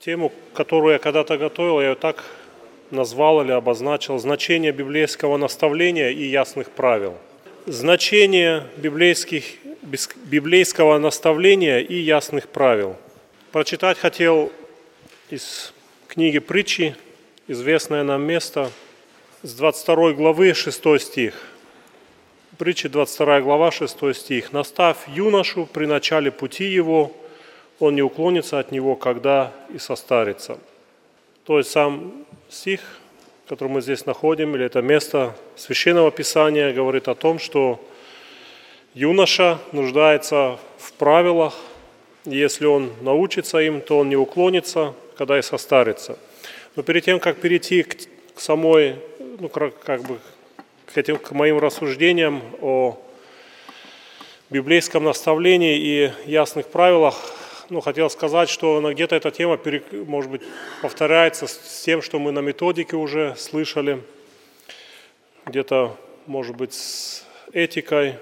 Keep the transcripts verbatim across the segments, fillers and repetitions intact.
Тему, которую я когда-то готовил, я ее так назвал или обозначил: значение библейского наставления и ясных правил. Значение библейских, библейского наставления и ясных правил. Прочитать хотел из книги Притчи, известное нам место, с двадцать второй главы, шестой стих. Притчи, двадцать вторая глава, шестой стих. «Наставь юношу при начале пути его, он не уклонится от него, когда и состарится». То есть сам стих, который мы здесь находим, или это место Священного Писания, говорит о том, что юноша нуждается в правилах, и если он научится им, то он не уклонится, когда и состарится. Но перед тем, как перейти к, к самой, ну, как бы, к этим, к моим рассуждениям о библейском наставлении и ясных правилах, ну, хотел сказать, что где-то эта тема, может быть, повторяется с тем, что мы на методике уже слышали, где-то, может быть, с этикой.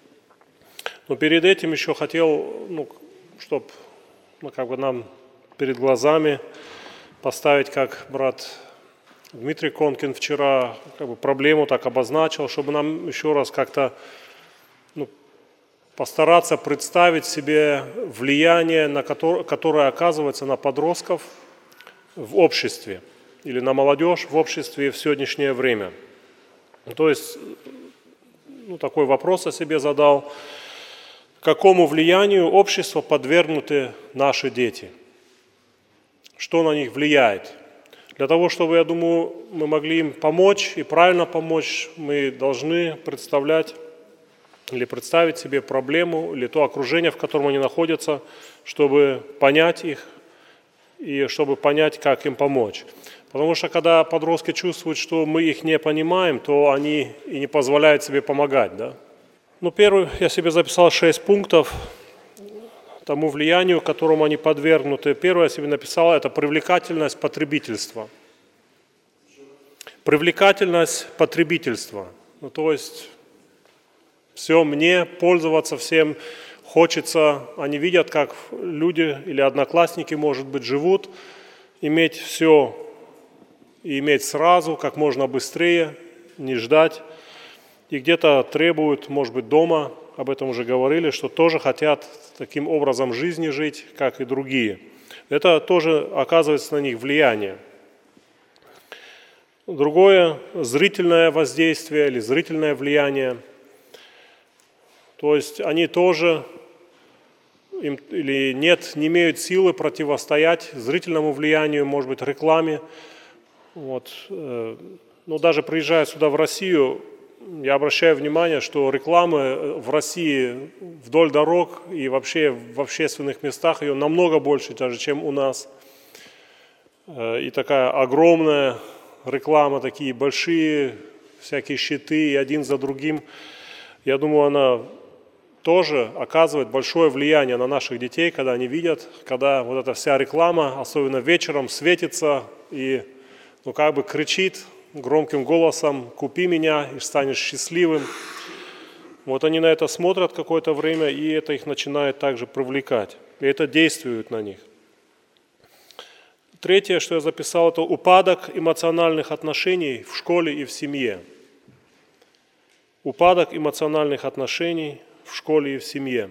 Но перед этим еще хотел, ну, чтобы, ну, как бы нам перед глазами поставить, как брат Дмитрий Конкин вчера как бы проблему так обозначил, чтобы нам еще раз как-то, ну, постараться представить себе влияние, на которое, которое оказывается на подростков в обществе или на молодежь в обществе в сегодняшнее время. То есть, ну, такой вопрос я себе задал: какому влиянию общества подвергнуты наши дети? Что на них влияет? Для того, чтобы, я думаю, мы могли им помочь и правильно помочь, мы должны представлять или представить себе проблему, или то окружение, в котором они находятся, чтобы понять их и чтобы понять, как им помочь. Потому что когда подростки чувствуют, что мы их не понимаем, то они и не позволяют себе помогать, да? Ну, первый, я себе записал шесть пунктов тому влиянию, которому они подвергнуты. Первое я себе написал, это привлекательность потребительства. Привлекательность потребительства. Ну, то есть все мне пользоваться всем хочется. Они видят, как люди или одноклассники, может быть, живут, иметь все и иметь сразу, как можно быстрее, не ждать. И где-то требуют, может быть, дома, об этом уже говорили, что тоже хотят таким образом жизни жить, как и другие. Это тоже оказывается на них влияние. Другое – зрительное воздействие или зрительное влияние. То есть они тоже им, или нет, не имеют силы противостоять зрительному влиянию, может быть, рекламе. Вот. Но даже приезжая сюда в Россию, я обращаю внимание, что рекламы в России вдоль дорог и вообще в общественных местах ее намного больше даже, чем у нас. И такая огромная реклама, такие большие всякие щиты, и один за другим. Я думаю, она тоже оказывает большое влияние на наших детей, когда они видят, когда вот эта вся реклама, особенно вечером, светится и, ну, как бы кричит громким голосом: «Купи меня, и станешь счастливым». Вот они на это смотрят какое-то время, и это их начинает также привлекать. И это действует на них. Третье, что я записал, это упадок эмоциональных отношений в школе и в семье. Упадок эмоциональных отношений в школе и в семье.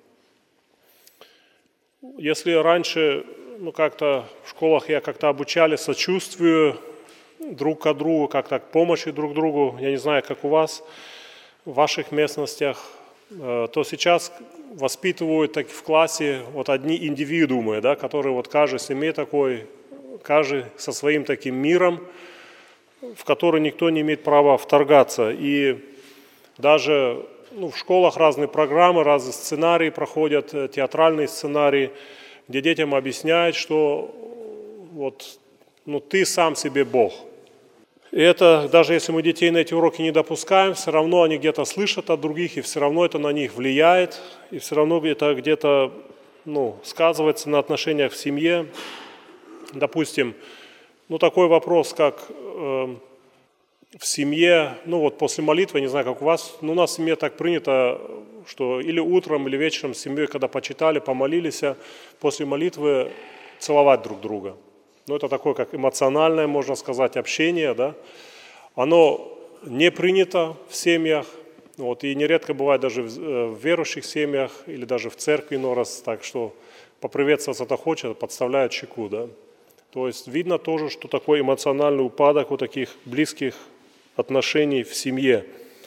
Если раньше, ну, как-то в школах я как-то обучали сочувствию друг к другу, как-то к помощи друг другу, я не знаю, как у вас, в ваших местностях, то сейчас воспитывают так в классе вот одни индивидуумы, да, которые вот каждый семье такой, каждый со своим таким миром, в который никто не имеет права вторгаться. И даже, ну, в школах разные программы, разные сценарии проходят, театральные сценарии, где детям объясняют, что вот, ну, ты сам себе Бог. И это, даже если мы детей на эти уроки не допускаем, все равно они где-то слышат от других, и все равно это на них влияет, и все равно это где-то, ну, сказывается на отношениях в семье. Допустим, ну, такой вопрос, как э, в семье, ну, вот после молитвы, не знаю, как у вас, но у нас в семье так принято, что или утром, или вечером с семьей, когда почитали, помолились, после молитвы целовать друг друга. Ну, это такое, как эмоциональное, можно сказать, общение, да. Оно не принято в семьях, вот, и нередко бывает даже в, в верующих семьях или даже в церкви иной раз, так что поприветствоваться-то хочет, подставляет щеку, да. То есть видно тоже, что такой эмоциональный упадок у таких близких отношений в семье.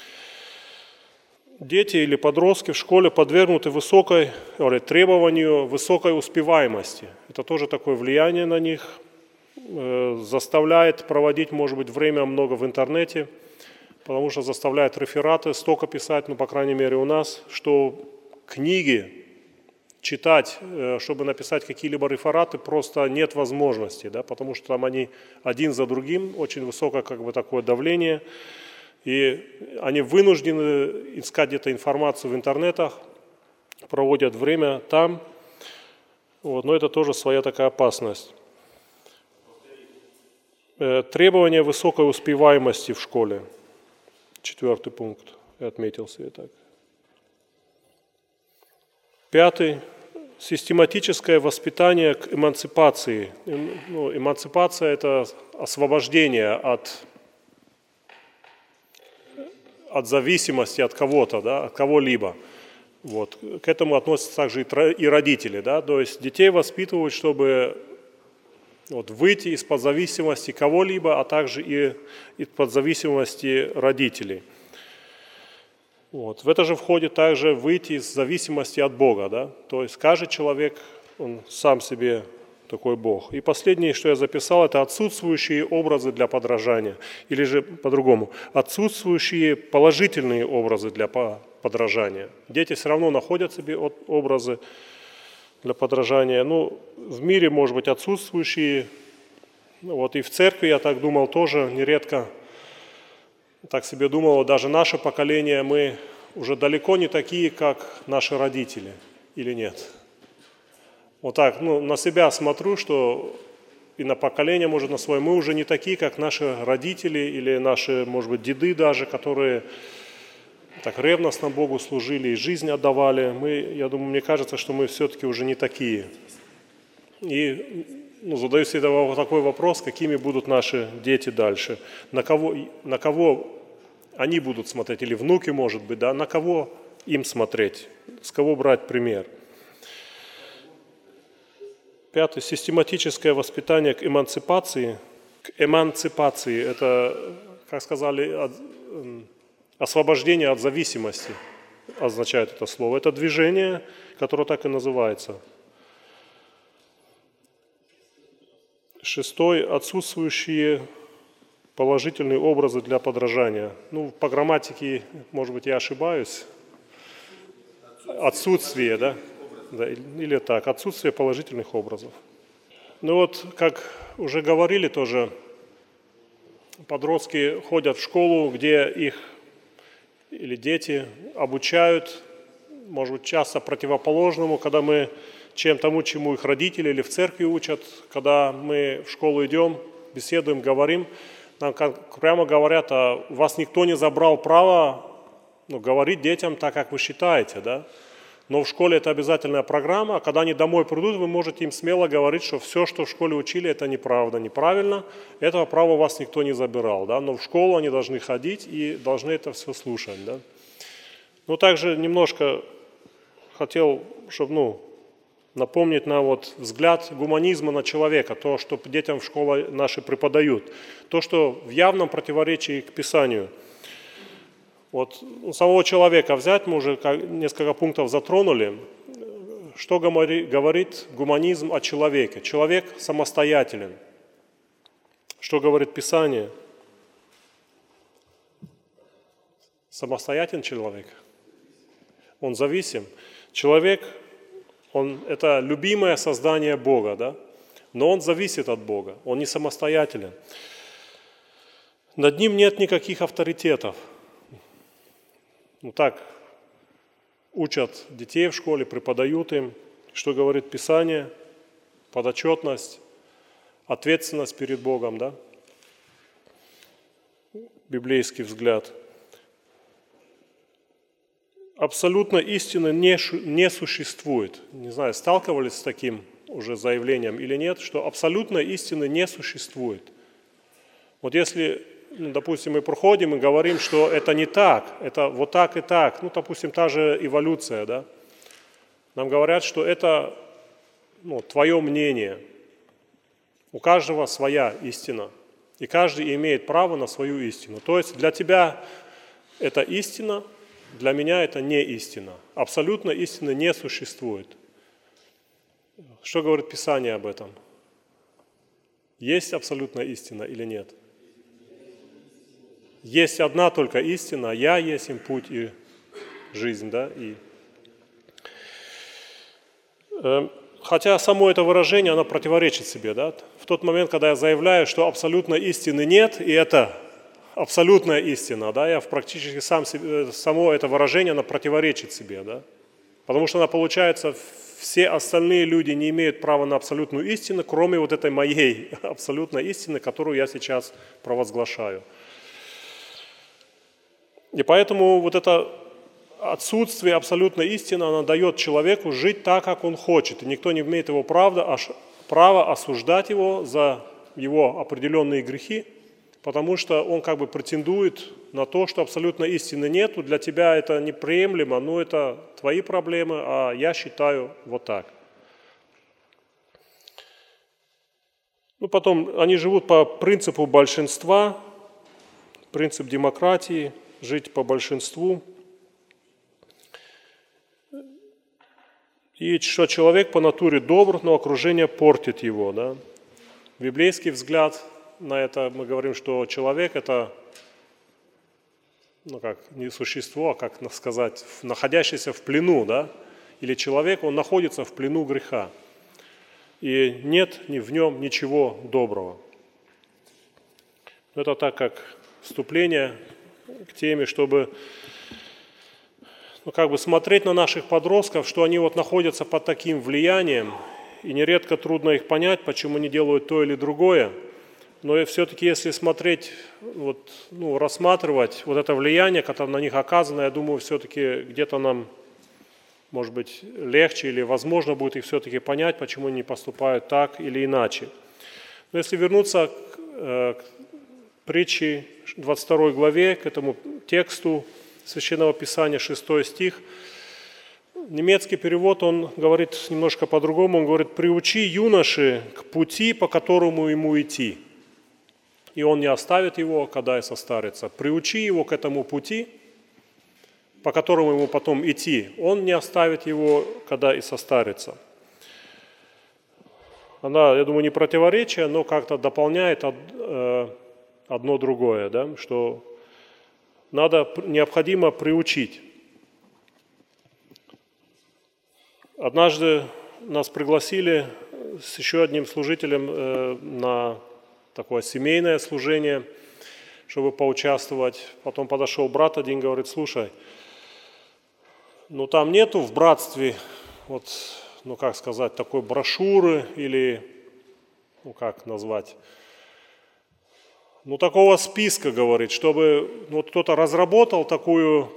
Дети или подростки в школе подвергнуты высокой, или требованию высокой успеваемости. Это тоже такое влияние на них, э, заставляет проводить, может быть, время много в интернете, потому что заставляет рефераты столько писать, ну, по крайней мере, у нас, что книги читать, э, чтобы написать какие-либо рефераты, просто нет возможности, да, потому что там они один за другим, очень высокое как бы такое давление. И они вынуждены искать где-то информацию в интернетах, проводят время там. Вот, но это тоже своя такая опасность. Э, требование высокой успеваемости в школе. Четвертый пункт. Я отметил себе так. Пятый. Систематическое воспитание к эмансипации. Ну, эмансипация – это освобождение от... от зависимости от кого-то, да, от кого-либо. Вот. К этому относятся также и родители. Да? То есть детей воспитывают, чтобы вот, выйти из-под зависимости кого-либо, а также и из-под зависимости родителей. Вот. В это же входит также выйти из зависимости от Бога. Да? То есть каждый человек, он сам себе такой Бог. И последнее, что я записал, это отсутствующие образы для подражания. Или же по-другому, отсутствующие положительные образы для подражания. Дети все равно находят себе образы для подражания. Ну, в мире, может быть, отсутствующие. Вот и в церкви, я так думал, тоже нередко, так себе думал, даже наше поколение, мы уже далеко не такие, как наши родители, или нет? Вот так, ну, на себя смотрю, что и на поколение, может, на свое, мы уже не такие, как наши родители или наши, может быть, деды даже, которые так ревностно Богу служили и жизнь отдавали. Мы, я думаю, мне кажется, что мы все-таки уже не такие. И ну, задаю себе такой вопрос, какими будут наши дети дальше, на кого, на кого они будут смотреть, или внуки, может быть, да, на кого им смотреть, с кого брать пример. Пятое. Систематическое воспитание к эмансипации. К эмансипации – это, как сказали, от, освобождение от зависимости, означает это слово. Это движение, которое так и называется. Шестой. Отсутствующие положительные образы для подражания. Ну, по грамматике, может быть, я ошибаюсь. Отсутствие, да? Да, или так, отсутствие положительных образов. Ну вот, как уже говорили тоже, подростки ходят в школу, где их или дети обучают, может быть, часто противоположному, когда мы чем тому, чему их родители или в церкви учат, когда мы в школу идем, беседуем, говорим, нам прямо говорят, а у вас никто не забрал право ну, говорить детям так, как вы считаете, да? Но в школе это обязательная программа, а когда они домой придут, вы можете им смело говорить, что все, что в школе учили, это неправда, неправильно. Этого права у вас никто не забирал, да? Но в школу они должны ходить и должны это все слушать. Да? Ну, также немножко хотел, чтобы ну, напомнить нам вот взгляд гуманизма на человека, то, что детям в школе наши преподают, то, что в явном противоречии к Писанию. Вот самого человека взять, мы уже несколько пунктов затронули. Что говорит гуманизм о человеке? Человек самостоятелен. Что говорит Писание? Самостоятельный человек. Он зависим. Человек, он, это любимое создание Бога, да? Но он зависит от Бога, он не самостоятелен. Над ним нет никаких авторитетов. Ну так, учат детей в школе, преподают им, что говорит Писание, подотчетность, ответственность перед Богом, да? Библейский взгляд. Абсолютно истины не, не существует. Не знаю, сталкивались с таким уже заявлением или нет, что абсолютной истины не существует. Вот если, ну, допустим, мы проходим и говорим, что это не так, это вот так и так, ну, допустим, та же эволюция, да, нам говорят, что это, ну, твое мнение, у каждого своя истина, и каждый имеет право на свою истину. То есть для тебя это истина, для меня это не истина. Абсолютно истины не существует. Что говорит Писание об этом? Есть абсолютная истина или нет? Есть одна только истина, я есть им путь и жизнь, да? И, э, хотя само это выражение, оно противоречит себе, да? В тот момент, когда я заявляю, что абсолютной истины нет, и это абсолютная истина, да, я практически сам себе, само это выражение, оно противоречит себе, да? Потому что она, получается, все остальные люди не имеют права на абсолютную истину, кроме вот этой моей абсолютной истины, которую я сейчас провозглашаю. И поэтому вот это отсутствие абсолютной истины, оно дает человеку жить так, как он хочет. И никто не имеет его права, права осуждать его за его определенные грехи, потому что он как бы претендует на то, что абсолютной истины нету, для тебя это неприемлемо, но это твои проблемы, а я считаю вот так. Ну, потом они живут по принципу большинства, принцип демократии, жить по большинству. И что человек по натуре добр, но окружение портит его. Да? Библейский взгляд на это, мы говорим, что человек – это, ну как, не существо, а как сказать, находящееся в плену, да? Или человек, он находится в плену греха. И нет ни в нем ничего доброго. Это так как вступление к теме, чтобы, ну, как бы смотреть на наших подростков, что они вот находятся под таким влиянием, и нередко трудно их понять, почему они делают то или другое. Но все-таки, если смотреть, вот, ну, рассматривать вот это влияние, которое на них оказано, я думаю, все-таки где-то нам, может быть, легче или возможно будет их все-таки понять, почему они поступают так или иначе. Но если вернуться к, э, к притче двадцать второй главе, к этому тексту Священного Писания, шестой стих, немецкий перевод, он говорит немножко по-другому, он говорит: «Приучи юноши к пути, по которому ему идти, и он не оставит его, когда и состарится. Приучи его к этому пути, по которому ему потом идти, он не оставит его, когда и состарится». Она, я думаю, не противоречие, но как-то дополняет одно другое, да, что надо, необходимо приучить. Однажды нас пригласили с еще одним служителем на такое семейное служение, чтобы поучаствовать. Потом подошел брат один, говорит: слушай, ну там нету в братстве, вот, ну как сказать, такой брошюры или, ну как назвать, ну такого списка, говорит, чтобы вот кто-то разработал такую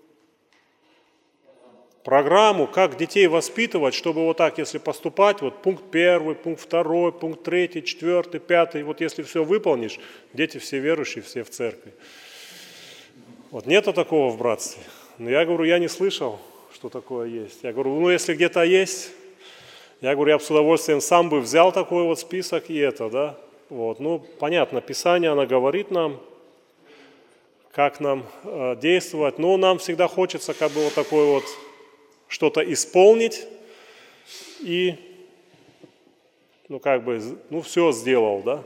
программу, как детей воспитывать, чтобы вот так, если поступать, вот пункт первый, пункт второй, пункт третий, четвертый, пятый, вот если все выполнишь, дети все верующие, все в церкви. Вот нету такого в братстве. Но я говорю, я не слышал, что такое есть. Я говорю, ну если где-то есть, я говорю, я бы с удовольствием сам бы взял такой вот список и это, да. Вот, ну понятно, Писание, оно говорит нам, как нам э, действовать, но нам всегда хочется как бы вот такой вот что-то исполнить и, ну как бы, ну все сделал, да.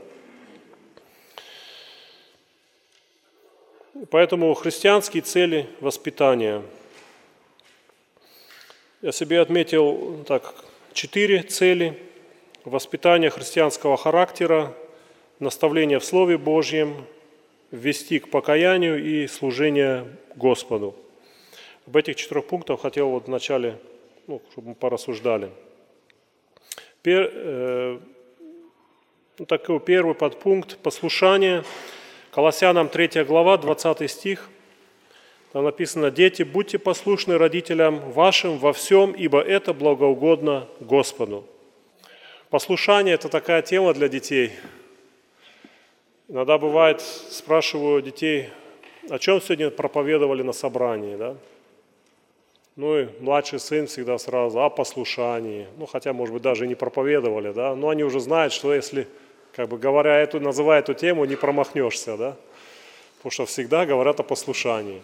Поэтому христианские цели воспитания. Я себе отметил так четыре цели: воспитание христианского характера, наставление в Слове Божьем, ввести к покаянию и служение Господу. Об этих четырех пунктах хотел вот вначале, ну, чтобы мы порассуждали. Пер, э, ну, такой первый подпункт – послушание. Колоссянам третья глава, двадцатый стих. Там написано: «Дети, будьте послушны родителям вашим во всем, ибо это благоугодно Господу». Послушание – это такая тема для детей. Иногда бывает, спрашиваю детей, о чем сегодня проповедовали на собрании, да? Ну и младший сын всегда сразу о послушании. Ну, хотя, может быть, даже и не проповедовали, да? Но они уже знают, что если, как бы говоря эту, называя эту тему, не промахнешься, да? Потому что всегда говорят о послушании.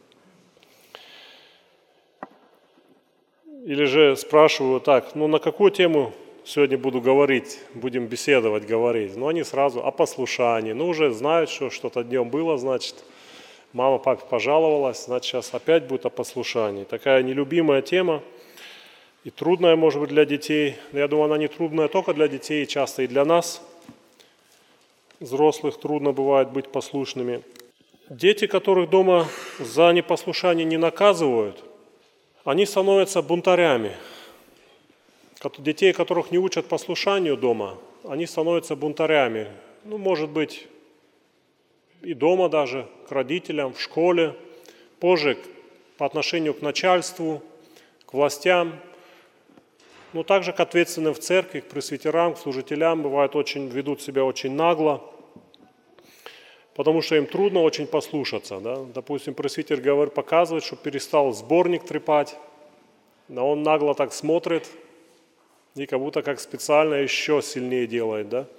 Или же спрашиваю так, ну на какую тему сегодня буду говорить, будем беседовать, говорить? Ну они сразу о послушании. Ну уже знают, что что-то днем было, значит, мама, папа пожаловалась, значит, сейчас опять будет о послушании. Такая нелюбимая тема и трудная, может быть, для детей. Но я думаю, она не трудная только для детей, часто и для нас, взрослых, трудно бывает быть послушными. Дети, которых дома за непослушание не наказывают, они становятся бунтарями. Детей, которых не учат послушанию дома, они становятся бунтарями. Ну, может быть, и дома даже, к родителям, в школе, позже по отношению к начальству, к властям, но также к ответственным в церкви, к пресвитерам, к служителям, бывают очень, ведут себя очень нагло, потому что им трудно очень послушаться. Да? Допустим, пресвитер говорит, показывает, что перестал сборник трепать, но он нагло так смотрит и как будто как специально еще сильнее делает. Да?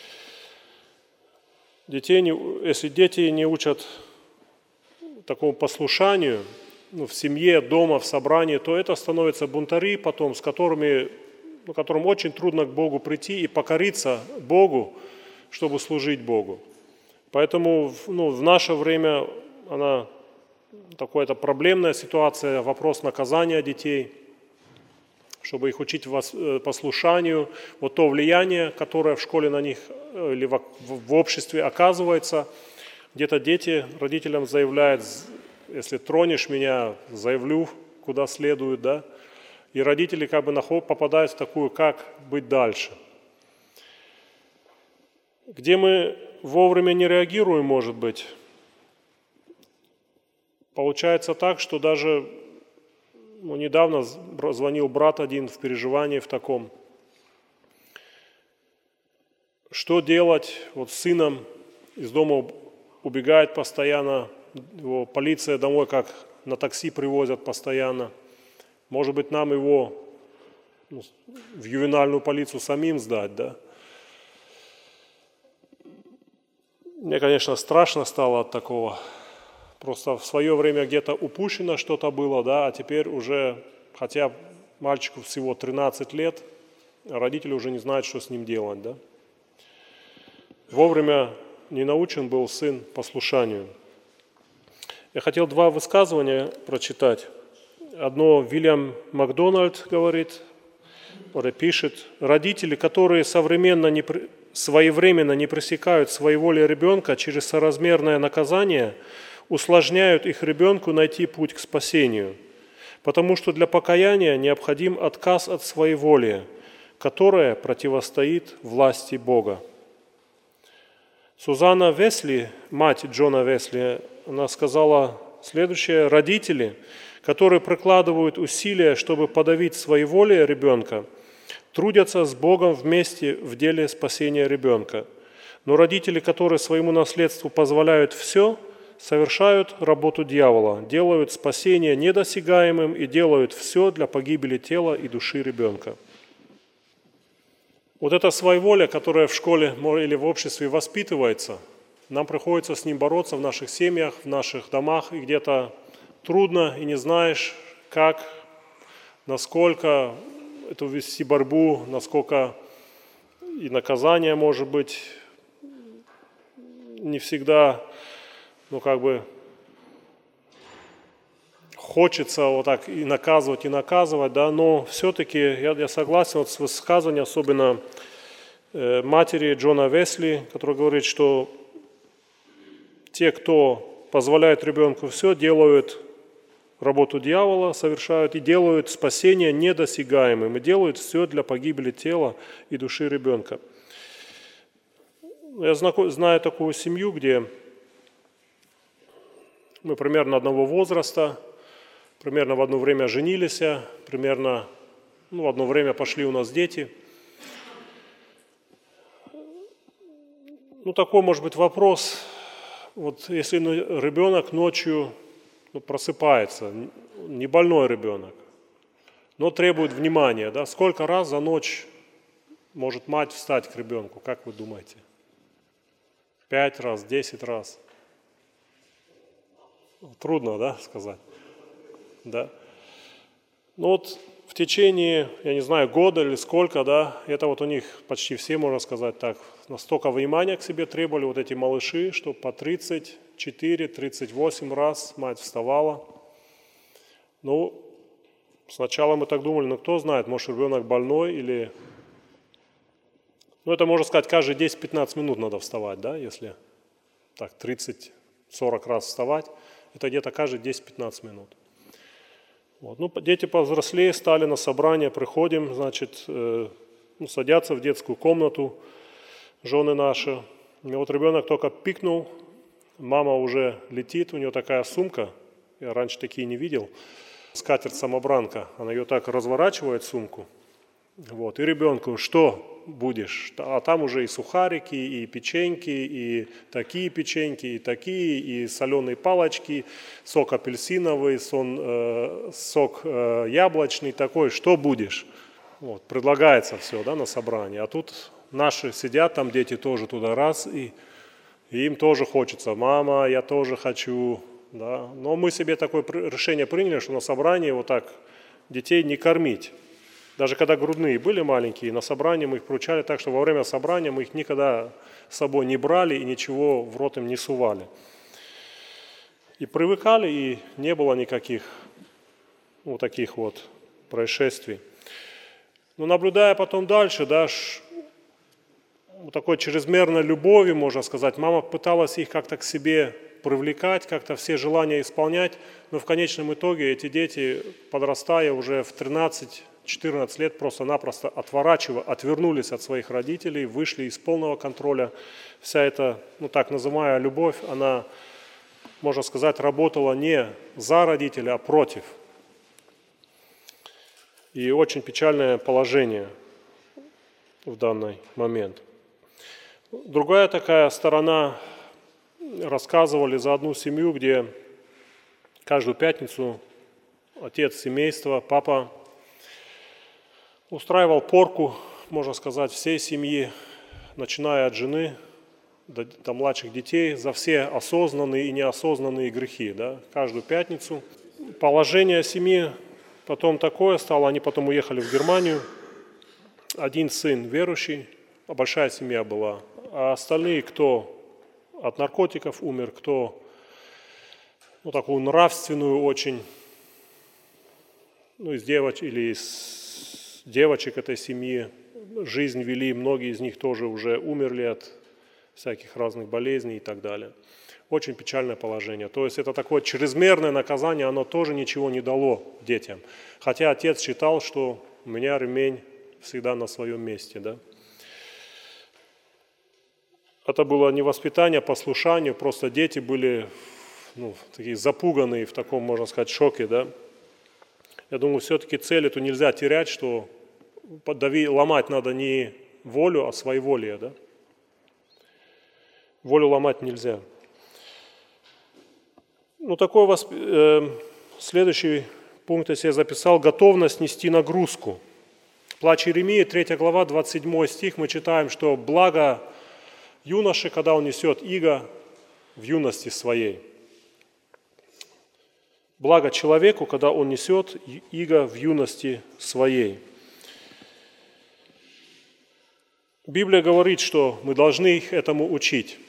Детей не, если дети не учат такому послушанию, ну, в семье, дома, в собрании, то это становятся бунтари потом, с которыми, ну, которым очень трудно к Богу прийти и покориться Богу, чтобы служить Богу. Поэтому ну, в наше время она такая-то проблемная ситуация, вопрос наказания детей, чтобы их учить послушанию, вот то влияние, которое в школе на них или в, в обществе оказывается. Где-то дети родителям заявляют, если тронешь меня, заявлю, куда следует, да, и родители как бы попадают в такую, как быть дальше. Где мы вовремя не реагируем, может быть, получается так, что даже ну, недавно звонил брат один в переживании в таком. Что делать? Вот с сыном из дома убегает постоянно, его полиция домой как на такси привозят постоянно. Может быть, нам его ну, в ювенальную полицию самим сдать, да? Мне, конечно, страшно стало от такого. Просто в свое время где-то упущено что-то было, да, а теперь уже, хотя мальчику всего тринадцать лет, родители уже не знают, что с ним делать, да. Вовремя не научен был сын послушанию. Я хотел два высказывания прочитать. Одно Вильям Макдональд говорит, или пишет, родители, которые современно не, своевременно не пресекают своеволие ребенка через соразмерное наказание, усложняют их ребенку найти путь к спасению, потому что для покаяния необходим отказ от своеволия, которое противостоит власти Бога. Сузанна Весли, мать Джона Весли, она сказала следующее: родители, которые прикладывают усилия, чтобы подавить своеволие ребенка, трудятся с Богом вместе в деле спасения ребенка. Но родители, которые своему наследству позволяют все, совершают работу дьявола, делают спасение недосягаемым и делают все для погибели тела и души ребенка. Вот это своеволие, которое в школе или в обществе воспитывается, нам приходится с ним бороться в наших семьях, в наших домах, и где-то трудно, и не знаешь, как, насколько эту вести борьбу, насколько и наказание может быть не всегда, ну как бы хочется вот так и наказывать, и наказывать, да, но все-таки я, я согласен вот с высказыванием, особенно э, матери Джона Весли, который говорит, что те, кто позволяет ребенку все, делают работу дьявола, совершают и делают спасение недосягаемым, и делают все для погибели тела и души ребенка. Я знаю такую семью, где мы примерно одного возраста, примерно в одно время женились, примерно ну, в одно время пошли у нас дети. ну, такой может быть вопрос, вот если ребенок ночью ну, просыпается, не больной ребенок, но требует внимания, да, сколько раз за ночь может мать встать к ребенку, как вы думаете? Пять раз, десять раз? Трудно, да, сказать? Да. Ну вот в течение, я не знаю, года или сколько, да, это вот у них почти все, можно сказать так, настолько внимания к себе требовали вот эти малыши, что по тридцать четыре - тридцать восемь раз мать вставала. Ну, сначала мы так думали, ну кто знает, может ребенок больной или... Ну это можно сказать, каждые десять-пятнадцать минут надо вставать, да, если так тридцать-сорок раз вставать, это где-то каждые десять-пятнадцать минут. Вот. Ну, дети повзрослее стали на собрание, приходим, значит, э, ну, садятся в детскую комнату, жены наши. И вот ребенок только пикнул, мама уже летит, у нее такая сумка, я раньше такие не видел, скатерть-самобранка, она ее так разворачивает, сумку, вот, и ребенку, что будешь? А там уже и сухарики, и печеньки, и такие печеньки, и такие, и соленые палочки, сок апельсиновый, сон, э, сок э, яблочный такой, что будешь? Вот, предлагается все, да, на собрании, а тут наши сидят, там дети тоже туда раз, и, и им тоже хочется, мама, я тоже хочу, да, но мы себе такое решение приняли, что на собрании вот так детей не кормить. Даже когда грудные были маленькие, на собрании мы их приучали так, что во время собрания мы их никогда с собой не брали и ничего в рот им не сували. И привыкали, и не было никаких вот таких вот происшествий. Но наблюдая потом дальше, да, вот такой чрезмерной любовью, можно сказать, мама пыталась их как-то к себе привлекать, как-то все желания исполнять, но в конечном итоге эти дети, подрастая уже в тринадцать-четырнадцать лет, просто-напросто отворачивая, отвернулись от своих родителей, вышли из полного контроля. Вся эта, ну так называемая любовь, она, можно сказать, работала не за родителей, а против. И очень печальное положение в данный момент. Другая такая сторона, рассказывали за одну семью, где каждую пятницу отец семейства, папа, устраивал порку, можно сказать, всей семьи, начиная от жены до, до младших детей, за все осознанные и неосознанные грехи. Да, каждую пятницу. Положение семьи потом такое стало, они потом уехали в Германию. Один сын верующий, а большая семья была, а остальные, кто от наркотиков умер, кто ну, такую нравственную очень, ну, из девочек или из девочек этой семьи жизнь вели, многие из них тоже уже умерли от всяких разных болезней и так далее. Очень печальное положение. То есть это такое чрезмерное наказание, оно тоже ничего не дало детям. Хотя отец считал, что у меня ремень всегда на своем месте, да. Это было не воспитание, а послушание, просто дети были ну, такие запуганные, в таком, можно сказать, шоке, да. Я думаю, все-таки цель эту нельзя терять, что подави, ломать надо не волю, а своеволие, да. Волю ломать нельзя. Ну, такой восп... э, следующий пункт, если я записал, готовность нести нагрузку. Плач Иеремии, третья глава, двадцать седьмой стих, мы читаем, что благо юноше, когда он несет иго в юности своей. Благо человеку, когда он несет иго в юности своей. Библия говорит, что мы должны их этому учить.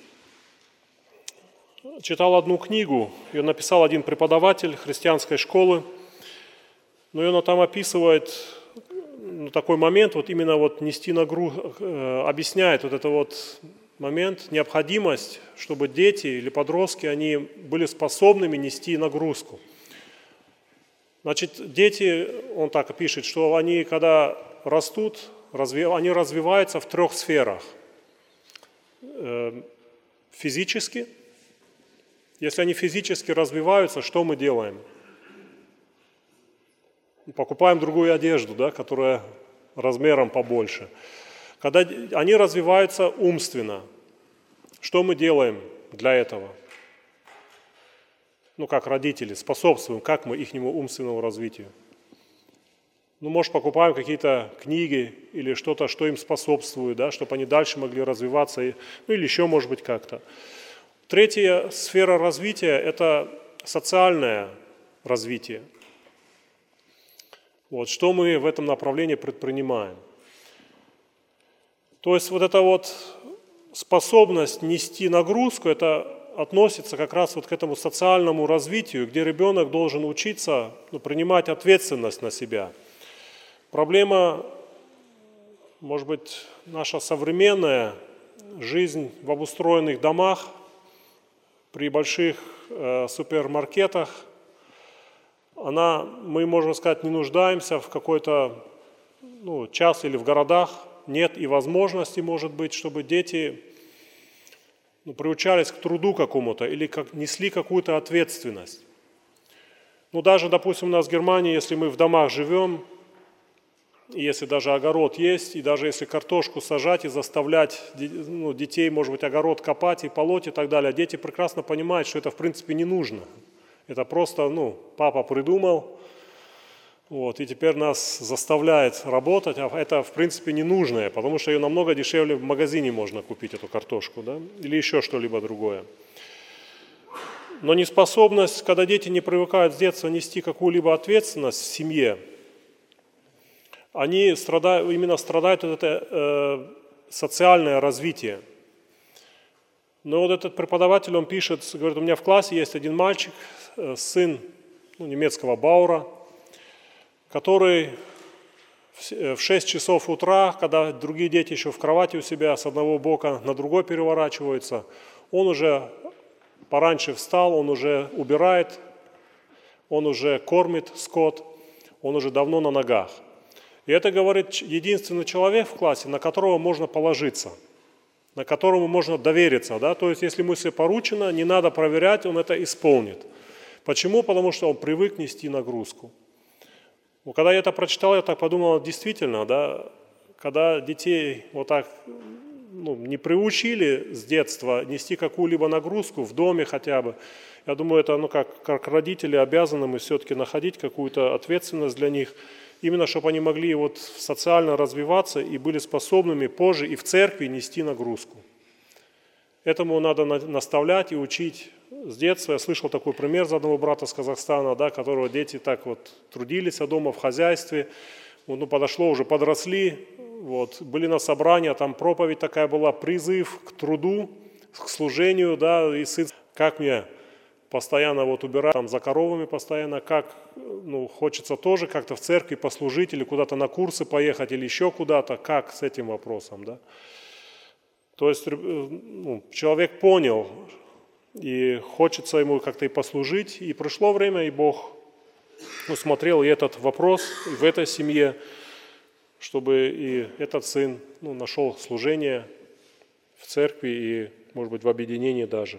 Читал одну книгу, ее написал один преподаватель христианской школы, но он там описывает ну, такой момент, вот именно вот нести нагрузку, э, объясняет вот это вот момент, необходимость, чтобы дети или подростки, они были способными нести нагрузку. Значит, дети, он так пишет, что они, когда растут, разви, они развиваются в трех сферах. Э, физически. Если они физически развиваются, что мы делаем? Покупаем другую одежду, да, которая размером побольше. Когда они развиваются умственно, что мы делаем для этого? Ну, как родители, способствуем, как мы их умственному развитию? Ну, может, покупаем какие-то книги или что-то, что им способствует, да, чтобы они дальше могли развиваться, ну, или еще, может быть, как-то. Третья сфера развития – это социальное развитие. Вот, что мы в этом направлении предпринимаем. То есть вот эта вот способность нести нагрузку, это относится как раз вот к этому социальному развитию, где ребенок должен учиться, ну, принимать ответственность на себя. Проблема, может быть, наша современная жизнь в обустроенных домах, при больших э, супермаркетах, она, мы, можно сказать, не нуждаемся в какой-то ну, час или в городах. Нет и возможности, может быть, чтобы дети ну, приучались к труду какому-то или как, несли какую-то ответственность. Ну, даже, допустим, у нас в Германии, если мы в домах живем, и если даже огород есть, и даже если картошку сажать и заставлять ну, детей, может быть, огород копать и полоть и так далее, дети прекрасно понимают, что это в принципе не нужно. Это просто, ну, папа придумал, вот, и теперь нас заставляет работать, а это в принципе не нужное, потому что ее намного дешевле в магазине можно купить, эту картошку, да, или еще что-либо другое. Но неспособность, когда дети не привыкают с детства нести какую-либо ответственность в семье, они страдают, именно страдают от это э, социальное развитие. Но вот этот преподаватель, он пишет, говорит, у меня в классе есть один мальчик, э, сын ну, немецкого Баура, который в шесть часов утра, когда другие дети еще в кровати у себя с одного бока на другой переворачиваются, он уже пораньше встал, он уже убирает, он уже кормит скот, он уже давно на ногах. И это, говорит, единственный человек в классе, на которого можно положиться, на которому можно довериться. Да? То есть, если мысли поручено, не надо проверять, он это исполнит. Почему? Потому что он привык нести нагрузку. Ну, когда я это прочитал, я так подумал, действительно, да, когда детей вот так ну, не приучили с детства нести какую-либо нагрузку в доме хотя бы, я думаю, это ну, как, как родители обязаны мы все-таки находить какую-то ответственность для них, именно чтобы они могли вот социально развиваться и были способными позже и в церкви нести нагрузку. Этому надо наставлять и учить с детства. Я слышал такой пример за одного брата с Казахстана, да, которого дети так вот трудились дома в хозяйстве, ну, подошло, уже подросли, вот, были на собрании, там проповедь такая была, призыв к труду, к служению, да, и сын, как мне постоянно вот убирать там за коровами постоянно, как ну, хочется тоже как-то в церкви послужить или куда-то на курсы поехать или еще куда-то, как с этим вопросом, да. То есть ну, человек понял, и хочется ему как-то и послужить, и пришло время, и Бог усмотрел и этот вопрос и в этой семье, чтобы и этот сын ну, нашел служение в церкви и, может быть, в объединении даже.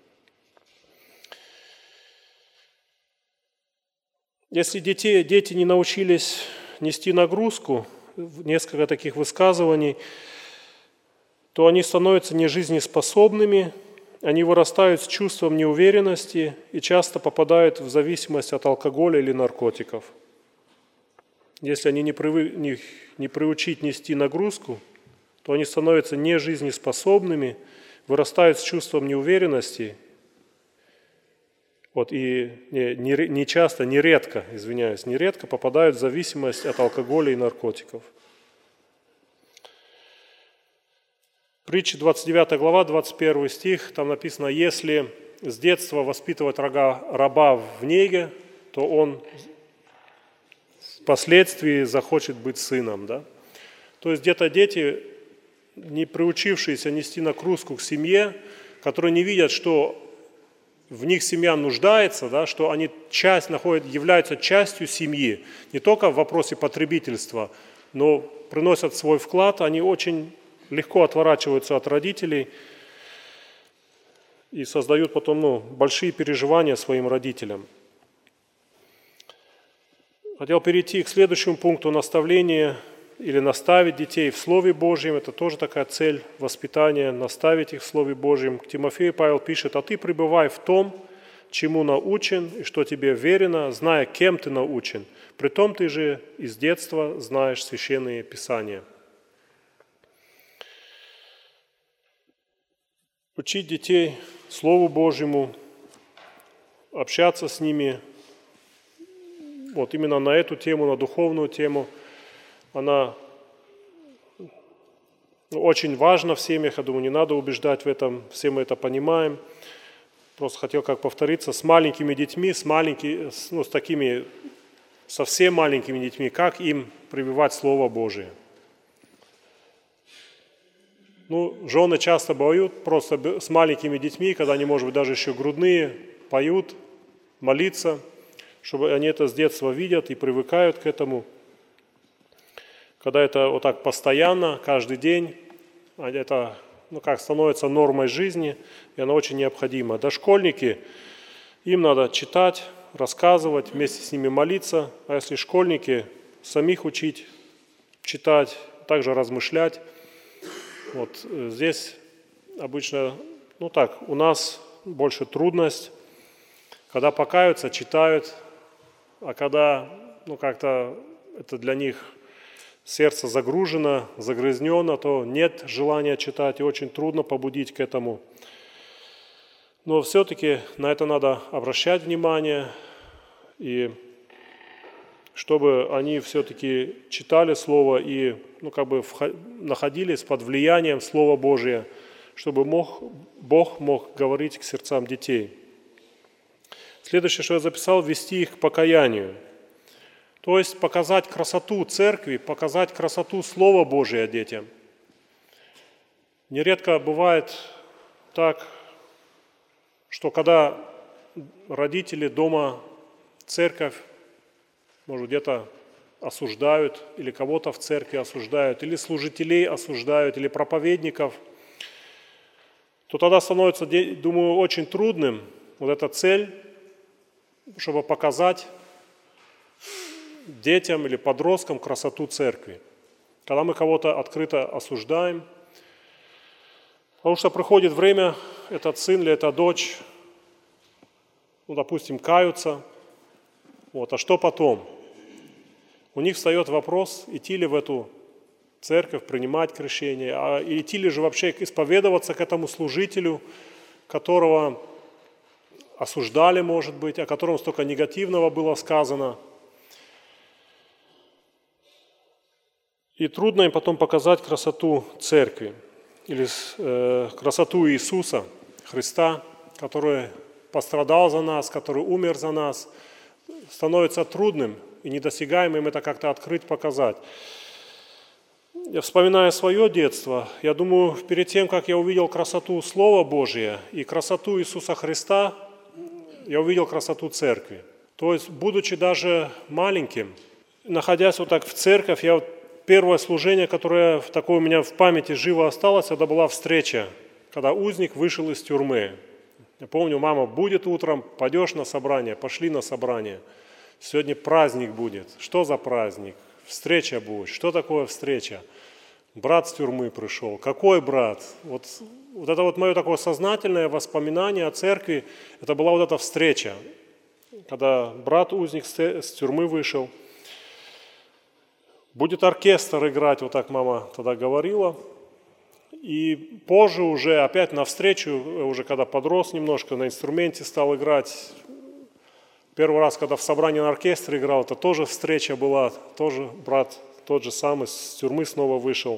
Если дети, дети не научились нести нагрузку, несколько таких высказываний, то они становятся нежизнеспособными, они вырастают с чувством неуверенности и часто попадают в зависимость от алкоголя или наркотиков. Если они не, привы, не, не приучить нести нагрузку, то они становятся нежизнеспособными, вырастают с чувством неуверенности. Вот, и не, не, не часто, нередко, извиняюсь, нередко попадают в зависимость от алкоголя и наркотиков. Притча двадцать девятая глава, двадцать первый стих, там написано, если с детства воспитывать раба, раба в неге, то он впоследствии захочет быть сыном. Да? То есть где-то дети, не приучившиеся нести нагрузку к семье, которые не видят, что в них семья нуждается, да, что они часть находят, являются частью семьи, не только в вопросе потребительства, но приносят свой вклад, они очень легко отворачиваются от родителей и создают потом ну, большие переживания своим родителям. Хотел перейти к следующему пункту наставления или наставить детей в Слове Божьем. Это тоже такая цель воспитания, наставить их в Слове Божьем. К Тимофею Павел пишет: «А ты пребывай в том, чему научен и что тебе верено, зная, кем ты научен. Притом ты же из детства знаешь священные Писания». Учить детей Слову Божьему, общаться с ними, вот именно на эту тему, на духовную тему, она очень важна в семьях, я думаю, не надо убеждать в этом, все мы это понимаем. Просто хотел как повториться, с маленькими детьми, с, маленькими, ну, с такими совсем маленькими детьми, как им прививать Слово Божие. Ну, жены часто поют просто с маленькими детьми, когда они, может быть, даже еще грудные, поют, молиться, чтобы они это с детства видят и привыкают к этому. Когда это вот так постоянно, каждый день, это, ну, как становится нормой жизни, и она очень необходима. Дошкольники, им надо читать, рассказывать, вместе с ними молиться, а если школьники, самих учить, читать, также размышлять. Вот здесь обычно, ну так, у нас больше трудность, когда покаются, читают, а когда, ну как-то это для них сердце загружено, загрязнено, то нет желания читать, и очень трудно побудить к этому. Но все-таки на это надо обращать внимание, и чтобы они все-таки читали Слово и, ну, как бы находились под влиянием Слова Божия, чтобы мог, Бог мог говорить к сердцам детей. Следующее, что я записал, вести их к покаянию. То есть показать красоту церкви, показать красоту Слова Божия детям. Нередко бывает так, что когда родители дома, церковь, может, где-то осуждают, или кого-то в церкви осуждают, или служителей осуждают, или проповедников, то тогда становится, думаю, очень трудным вот эта цель, чтобы показать детям или подросткам красоту церкви. Когда мы кого-то открыто осуждаем, потому что приходит время, этот сын или эта дочь, ну, допустим, каются, вот, а что потом? У них встает вопрос, идти ли в эту церковь, принимать крещение, а идти ли же вообще исповедоваться к этому служителю, которого осуждали, может быть, о котором столько негативного было сказано. И трудно им потом показать красоту церкви, или э, красоту Иисуса, Христа, который пострадал за нас, который умер за нас. Становится трудным и недосягаемым это как-то открыть, показать. Я, вспоминая свое детство, я думаю, перед тем, как я увидел красоту Слова Божия и красоту Иисуса Христа, я увидел красоту церкви. То есть, будучи даже маленьким, находясь вот так в церковь, я вот, первое служение, которое такое у меня в памяти живо осталось, это была встреча, когда узник вышел из тюрьмы. Я помню, мама, будет утром, пойдешь на собрание, пошли на собрание. Сегодня праздник будет. Что за праздник? Встреча будет. Что такое встреча? Брат с тюрьмы пришел. Какой брат? Вот, вот это вот мое такое сознательное воспоминание о церкви, это была вот эта встреча, когда брат-узник с тюрьмы вышел. Будет оркестр играть, вот так мама тогда говорила. И позже уже опять на встречу, уже когда подрос немножко, на инструменте стал играть. Первый раз, когда в собрании на оркестре играл, это тоже встреча была, тоже брат тот же самый с тюрьмы снова вышел.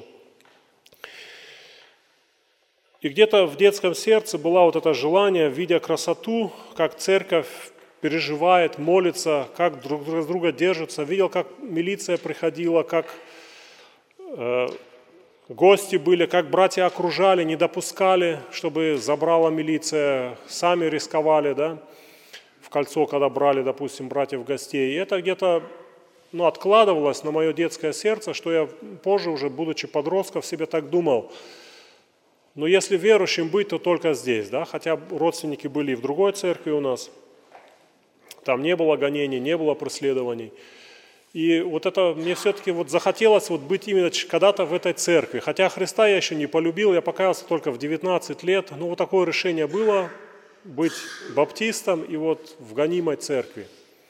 И где-то в детском сердце было вот это желание, видя красоту, как церковь переживает, молится, как друг с друга держатся. Видел, как милиция приходила, как э, гости были, как братья окружали, не допускали, чтобы забрала милиция, сами рисковали, да, в кольцо, когда брали, допустим, братьев гостей. И это где-то, ну, откладывалось на мое детское сердце, что я позже, уже будучи подростком, себе так думал. Но если верующим быть, то только здесь, да, хотя родственники были и в другой церкви у нас. Там не было гонений, не было преследований. И вот это мне все-таки вот захотелось вот быть именно когда-то в этой церкви. Хотя Христа я еще не полюбил, я покаялся только в девятнадцать лет. Но вот такое решение было быть баптистом и вот в гонимой церкви.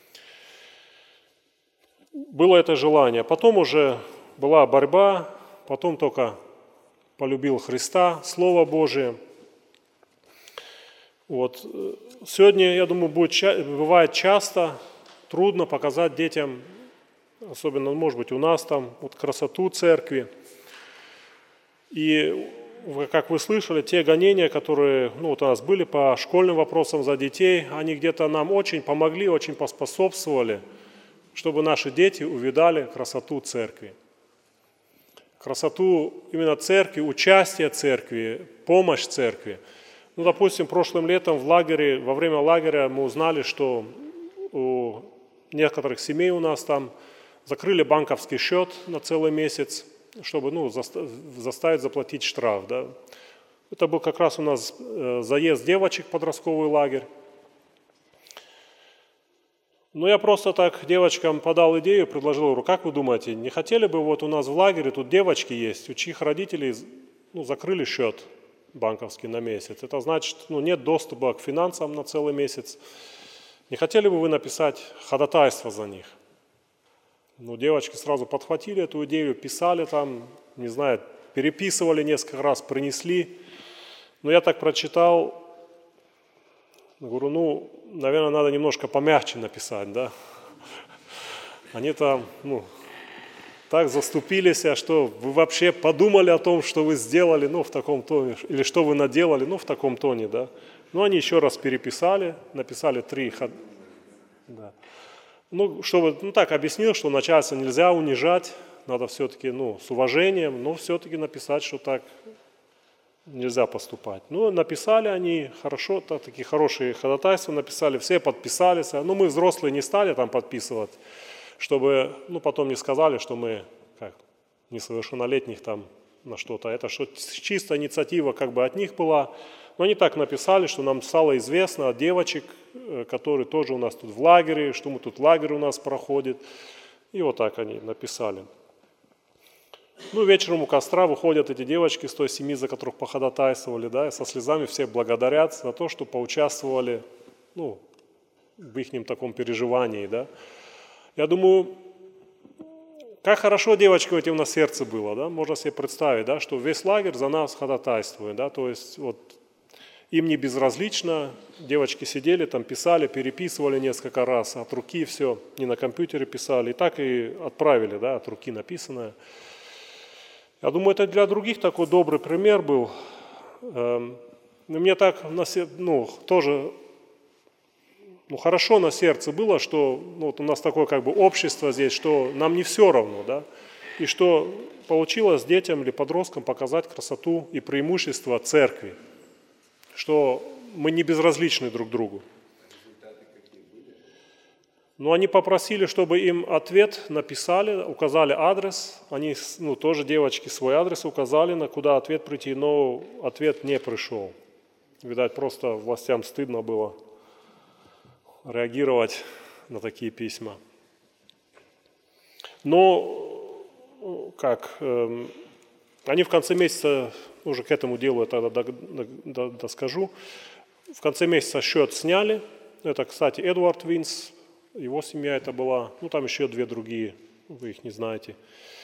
Было это желание. Потом уже была борьба, потом только полюбил Христа, Слово Божие. Вот. Сегодня, я думаю, будет, бывает часто трудно показать детям, особенно, может быть, у нас там, вот красоту церкви. И, как вы слышали, те гонения, которые ну, вот у нас были по школьным вопросам за детей, они где-то нам очень помогли, очень поспособствовали, чтобы наши дети увидали красоту церкви. Красоту именно церкви, участие церкви, помощь церкви. Ну, допустим, прошлым летом в лагере, во время лагеря мы узнали, что у некоторых семей у нас там закрыли банковский счет на целый месяц, чтобы ну, заставить заплатить штраф. Да. Это был как раз у нас заезд девочек в подростковый лагерь. Ну, я просто так девочкам подал идею, предложил, говорю, как вы думаете, не хотели бы вот у нас в лагере, тут девочки есть, у чьих родителей ну, закрыли счет банковский на месяц. Это значит, ну, нет доступа к финансам на целый месяц. Не хотели бы вы написать ходатайство за них? Ну, девочки сразу подхватили эту идею, писали там, не знаю, переписывали несколько раз, принесли. Но я так прочитал, говорю, ну, наверное, надо немножко помягче написать, да. Они там, ну, так заступились, а что вы вообще подумали о том, что вы сделали, ну, в таком тоне, или что вы наделали, ну, в таком тоне, да. Ну, они еще раз переписали, написали три хода. Да. Ну, чтобы, ну, так объяснил, что начальство нельзя унижать, надо все-таки, ну, с уважением, но все-таки написать, что так нельзя поступать. Ну, написали они хорошо, так, такие хорошие ходатайства написали, все подписались. Ну, мы взрослые не стали там подписывать, чтобы, ну, потом не сказали, что мы, как, несовершеннолетних там на что-то. Это что чисто инициатива как бы от них была. Но они так написали, что нам стало известно от девочек, которые тоже у нас тут в лагере, что мы тут лагерь у нас проходит. И вот так они написали. Ну, вечером у костра выходят эти девочки с той семьи, за которых походатайствовали, да, и со слезами всех благодарят за то, что поучаствовали, ну, в их таком переживании, да. Я думаю, как хорошо девочкам этим на сердце было, да, можно себе представить, да, что весь лагерь за нас ходатайствует, да, то есть вот им не безразлично, девочки сидели там, писали, переписывали несколько раз, от руки все, не на компьютере писали, и так и отправили, да, от руки написанное. Я думаю, это для других такой добрый пример был. Мне так ну, тоже ну, хорошо на сердце было, что ну, вот у нас такое как бы общество здесь, что нам не все равно, да, и что получилось детям или подросткам показать красоту и преимущества церкви, что мы не безразличны друг другу. Но они попросили, чтобы им ответ написали, указали адрес. Они, ну, тоже девочки свой адрес указали, на куда ответ прийти, но ответ не пришел. Видать, просто властям стыдно было реагировать на такие письма. Но, как, э, они в конце месяца, уже к этому делу я тогда доскажу, в конце месяца счет сняли. Это, кстати, Эдвард Винс. Его семья это была, ну там еще две другие, вы их не знаете.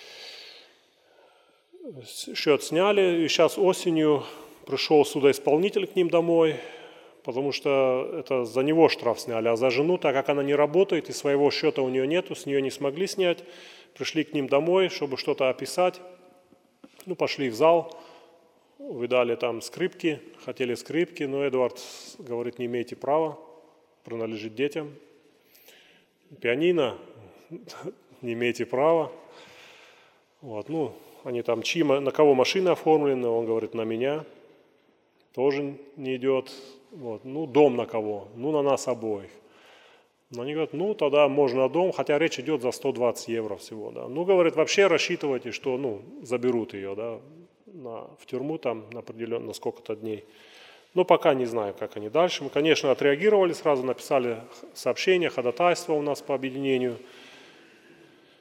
Счет сняли, и сейчас осенью пришел судоисполнитель к ним домой, потому что это за него штраф сняли, а за жену, так как она не работает и своего счета у нее нету, с нее не смогли снять, пришли к ним домой, чтобы что-то описать. Ну, пошли в зал, увидали там скрипки, хотели скрипки, но Эдвард говорит, не имеете права, принадлежит детям. Пианино, не имеете права. Вот, ну, они там, чьи, на кого машины оформлены, он говорит, на меня, тоже не идет. Вот, ну, дом на кого? Ну, на нас обоих. Но они говорят, ну, тогда можно дом, хотя речь идет за сто двадцать евро всего, да. Ну, говорит, вообще рассчитывайте, что, ну, заберут ее, да, на, в тюрьму там на определенно, на сколько-то дней. Но пока не знаю, как они дальше. Мы, конечно, отреагировали, сразу написали сообщение, ходатайство у нас по объединению.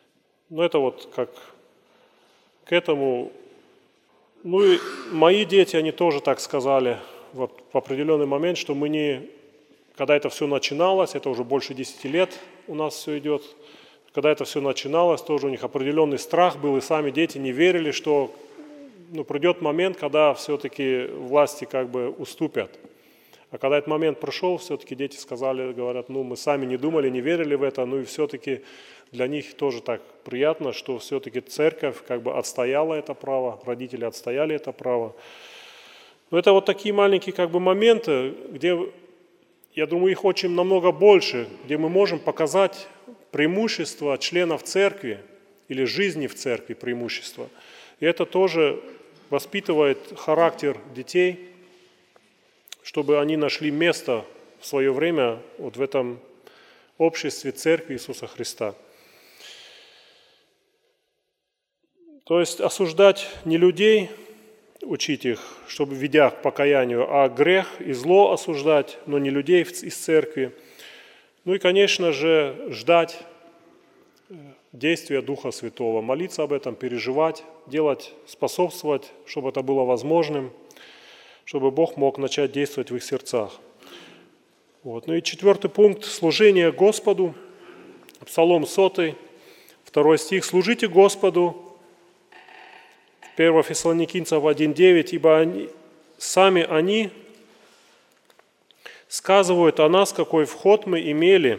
Но это вот как к этому. Ну и мои дети, они тоже так сказали в определенный момент, что мы не, когда это все начиналось, это уже больше десяти лет у нас все идет, когда это все начиналось, тоже у них определенный страх был, и сами дети не верили, что ну, придет момент, когда все-таки власти как бы уступят. А когда этот момент прошел, все-таки дети сказали, говорят, ну мы сами не думали, не верили в это, ну и все-таки для них тоже так приятно, что все-таки церковь как бы отстояла это право, родители отстояли это право. Но это вот такие маленькие как бы моменты, где, я думаю, их очень намного больше, где мы можем показать преимущества членов церкви или жизни в церкви преимущества. И это тоже воспитывает характер детей, чтобы они нашли место в свое время вот в этом обществе Церкви Иисуса Христа. То есть осуждать не людей, учить их, чтобы ведя к покаянию, а грех и зло осуждать, но не людей из церкви. Ну и, конечно же, ждать действия Духа Святого, молиться об этом, переживать, делать, способствовать, чтобы это было возможным, чтобы Бог мог начать действовать в их сердцах. Вот. Ну и четвертый пункт – служение Господу. Псалом сотый, второй стих. «Служите Господу». первое Фессалоникийцам один девять. «Ибо они, сами они сказывают о нас, какой вход мы имели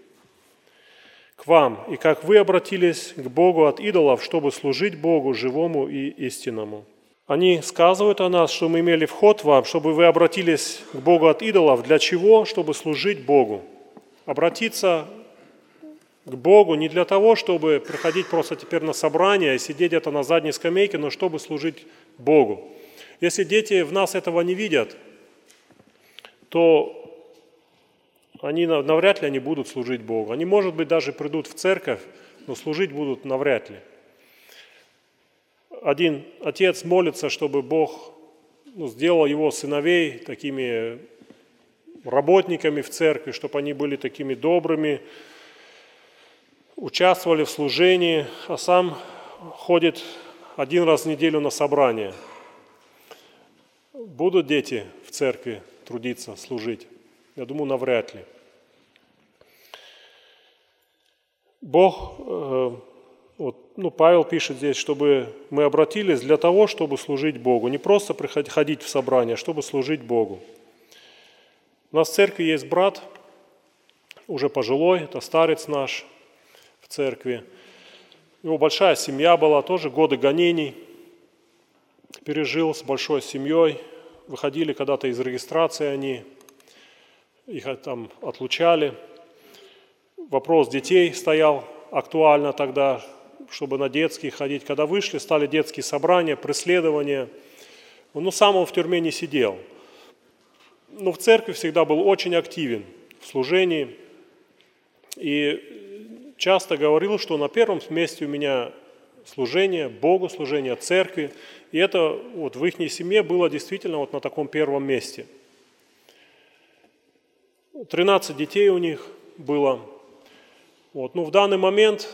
к вам, и как вы обратились к Богу от идолов, чтобы служить Богу живому и истинному». Они сказывают о нас, что мы имели вход в вам, чтобы вы обратились к Богу от идолов. Для чего? Чтобы служить Богу. Обратиться к Богу не для того, чтобы приходить просто теперь на собрание и сидеть где-то на задней скамейке, но чтобы служить Богу. Если дети в нас этого не видят, то они навряд ли они будут служить Богу. Они, может быть, даже придут в церковь, но служить будут навряд ли. Один отец молится, чтобы Бог ну, сделал его сыновей такими работниками в церкви, чтобы они были такими добрыми, участвовали в служении, а сам ходит один раз в неделю на собрание. Будут дети в церкви трудиться, служить? Я думаю, навряд ли. Бог... Э, Вот, ну, Павел пишет здесь, чтобы мы обратились для того, чтобы служить Богу. Не просто приходить в собрание, а чтобы служить Богу. У нас в церкви есть брат, уже пожилой, это старец наш в церкви. У него большая семья была, тоже годы гонений. Пережил с большой семьей. Выходили когда-то из регистрации они, их там отлучали. Вопрос детей стоял актуально тогда, чтобы на детские ходить. Когда вышли, стали детские собрания, преследования. Ну, сам он в тюрьме не сидел. Но в церкви всегда был очень активен в служении. И часто говорил, что на первом месте у меня служение Богу, служение церкви. И это вот в их семье было действительно вот на таком первом месте. тринадцать детей у них было. Вот. Ну, в данный момент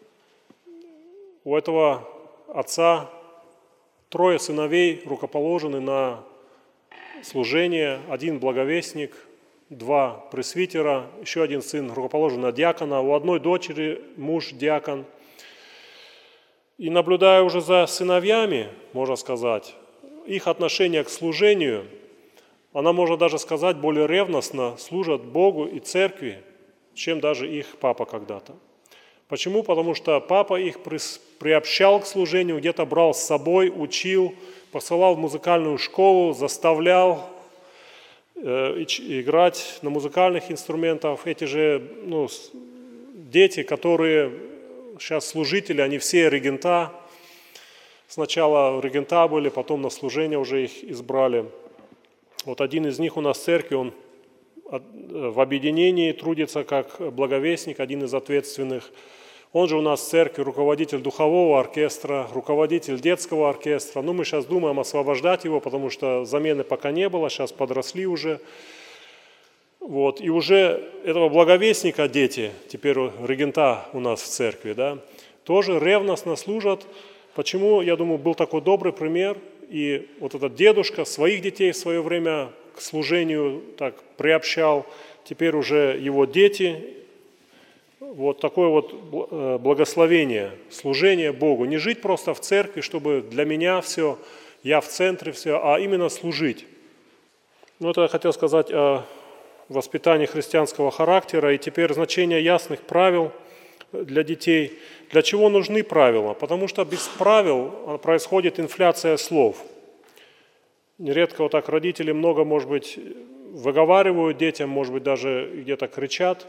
у этого отца трое сыновей рукоположены на служение. Один благовестник, два пресвитера, еще один сын рукоположен на диакона. У одной дочери муж диакон. И наблюдая уже за сыновьями, можно сказать, их отношение к служению, она, можно даже сказать, более ревностно служат Богу и церкви, чем даже их папа когда-то. Почему? Потому что папа их приобщал к служению, где-то брал с собой, учил, посылал в музыкальную школу, заставлял э, играть на музыкальных инструментах. Эти же ну, дети, которые сейчас служители, они все регента. Сначала регента были, потом на служение уже их избрали. Вот один из них у нас в церкви, он в объединении трудится как благовестник, один из ответственных. Он же у нас в церкви руководитель духового оркестра, руководитель детского оркестра. Ну, мы сейчас думаем освобождать его, потому что замены пока не было, сейчас подросли уже. Вот. И уже этого благовестника дети, теперь регента у нас в церкви, да, тоже ревностно служат. Почему, я думаю, был такой добрый пример, и вот этот дедушка своих детей в свое время к служению так приобщал, теперь уже его дети. Вот такое вот благословение, служение Богу. Не жить просто в церкви, чтобы для меня все, я в центре все, а именно служить. Ну, это я хотел сказать о воспитании христианского характера. И теперь значение ясных правил для детей. Для чего нужны правила? Потому что без правил происходит инфляция слов. Нередко вот так родители много, может быть, выговаривают детям, может быть, даже где-то кричат.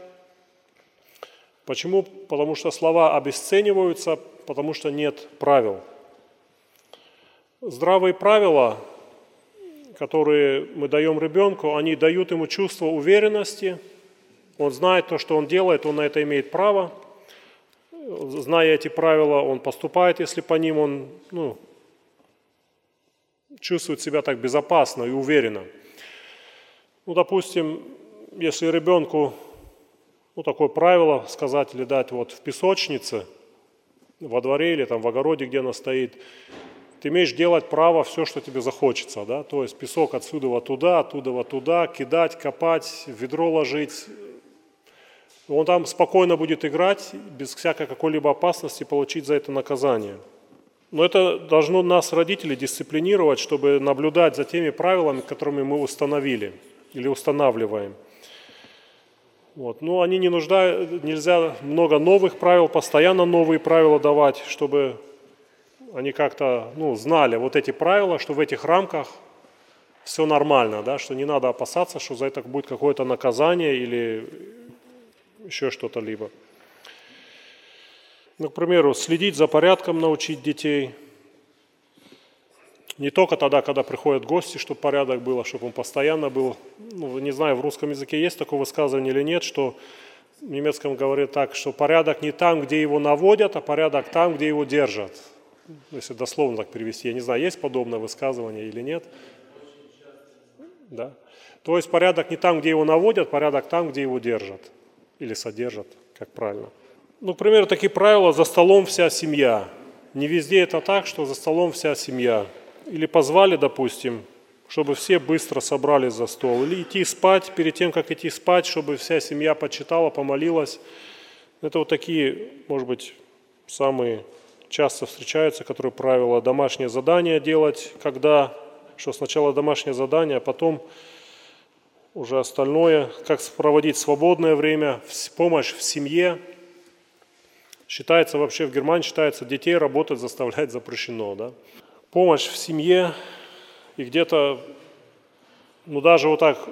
Почему? Потому что слова обесцениваются, потому что нет правил. Здравые правила, которые мы даем ребенку, они дают ему чувство уверенности. Он знает то, что он делает, он на это имеет право. Зная эти правила, он поступает, если по ним он ну, чувствует себя так безопасно и уверенно. Ну, допустим, если ребенку ну, такое правило сказать или дать вот в песочнице, во дворе или там в огороде, где она стоит, ты имеешь делать право все, что тебе захочется, да, то есть песок отсюда вот туда, оттуда вот туда, кидать, копать, в ведро ложить. Он там спокойно будет играть, без всякой какой-либо опасности получить за это наказание. Но это должно нас, родителей, дисциплинировать, чтобы наблюдать за теми правилами, которыми мы установили или устанавливаем. Вот. Но они не нуждают, нельзя много новых правил, постоянно новые правила давать, чтобы они как-то ну, знали вот эти правила, что в этих рамках все нормально, да, что не надо опасаться, что за это будет какое-то наказание или еще что-то либо. Ну, к примеру, следить за порядком, научить детей. Не только тогда, когда приходят гости, чтобы порядок был, чтобы он постоянно был. Ну, не знаю, в русском языке есть такое высказывание или нет, что в немецком говорят так, что порядок не там, где его наводят, а порядок там, где его держат. Если дословно так перевести. Я не знаю, есть подобное высказывание или нет. Да. То есть порядок не там, где его наводят, порядок там, где его держат. Или содержат, как правильно. Ну, к примеру, такие правила: за столом вся семья. Не везде это так, что за столом вся семья. Или позвали, допустим, чтобы все быстро собрались за стол. Или идти спать, перед тем, как идти спать, чтобы вся семья почитала, помолилась. Это вот такие, может быть, самые часто встречаются, которые правила. Домашнее задание делать, когда, что сначала домашнее задание, а потом уже остальное. Как проводить свободное время, помощь в семье. Считается вообще, в Германии считается, детей работать заставлять запрещено, да. Помощь в семье, и где-то, ну даже вот так,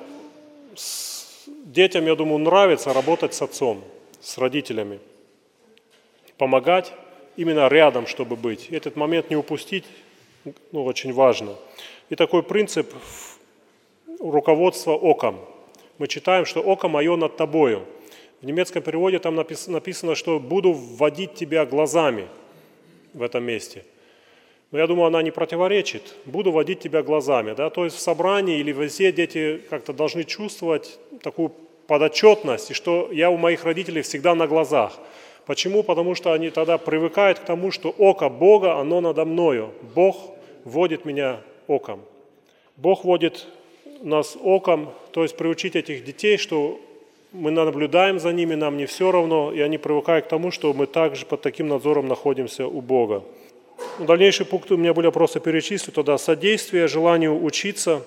с детям, я думаю, нравится работать с отцом, с родителями. Помогать, именно рядом, чтобы быть. Этот момент не упустить, ну, очень важно. И такой принцип руководства оком. Мы читаем, что око мое над тобою. В немецком переводе там написано, что буду вводить тебя глазами в этом месте. Но я думаю, она не противоречит. Буду водить тебя глазами. Да? То есть в собрании или везде дети как-то должны чувствовать такую подотчетность, и что я у моих родителей всегда на глазах. Почему? Потому что они тогда привыкают к тому, что око Бога, оно надо мною. Бог водит меня оком. Бог водит нас оком, то есть приучить этих детей, что мы наблюдаем за ними, нам не все равно, и они привыкают к тому, что мы также под таким надзором находимся у Бога. Дальнейшие пункты у меня были просто перечислить. Тогда содействие желанию учиться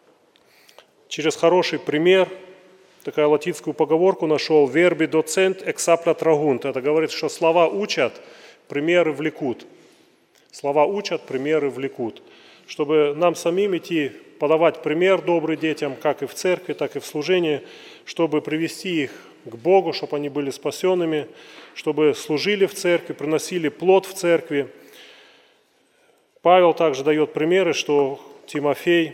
через хороший пример. Такая латинскую поговорку нашел: «Verbi docent exapla tragunt». Это говорит, что слова учат, примеры влекут. Слова учат, примеры влекут. Чтобы нам самим идти, подавать пример добрый детям, как и в церкви, так и в служении, чтобы привести их к Богу, чтобы они были спасенными, чтобы служили в церкви, приносили плод в церкви. Павел также дает примеры, что Тимофей,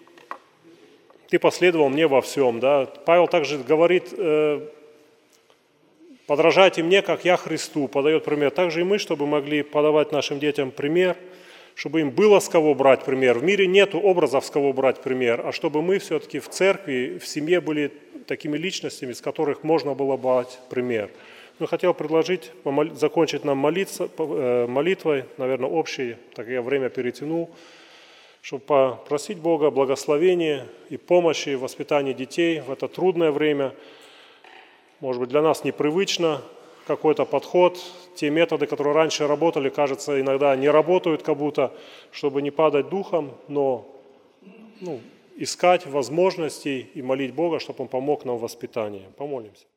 ты последовал мне во всем. Да? Павел также говорит, э, подражайте мне, как я Христу, подает пример. Также и мы, чтобы могли подавать нашим детям пример, чтобы им было с кого брать пример. В мире нет образов, с кого брать пример, а чтобы мы все-таки в церкви, в семье были такими личностями, с которых можно было брать пример. Ну, хотел предложить помол... закончить нам молиться, молитвой, наверное, общей, так я время перетянул, чтобы попросить Бога благословения и помощи в воспитании детей в это трудное время. Может быть, для нас непривычно какой-то подход, те методы, которые раньше работали, кажется, иногда не работают как будто, чтобы не падать духом, но ну, искать возможностей и молить Бога, чтобы Он помог нам в воспитании. Помолимся.